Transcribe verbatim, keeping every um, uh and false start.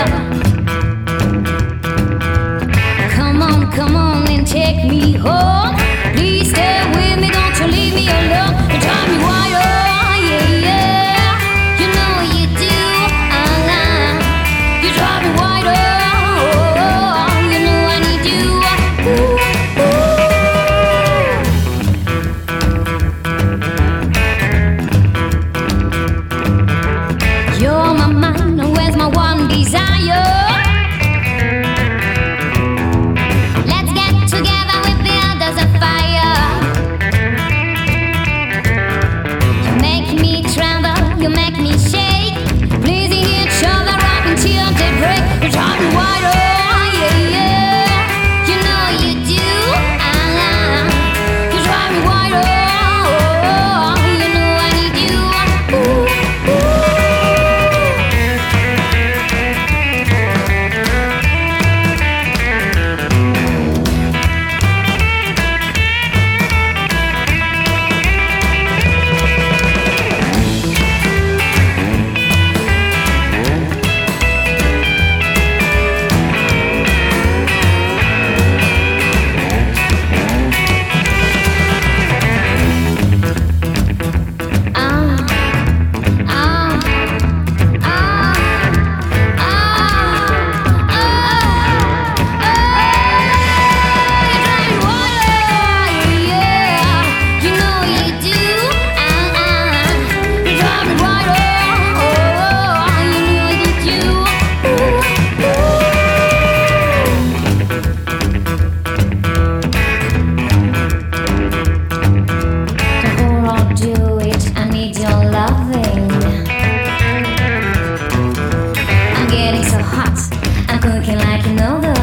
Come on, come on and take me home. Please stay with me, don't you leave me alone. You drive me wild, oh, yeah, yeah. You know you do, uh-huh. You drive me wild, oh, you know I need you. Ooh, ooh. You're my mind, where's my one desire? Let's get together with the others of fire. You make me tremble, you make me shake, pleasing each other up until they break. You drive me wild, oh, yeah, yeah. You know you do, uh-huh. You drive me wild, oh, you know I need you. Ooh, I'm getting so hot, I'm cooking like you know the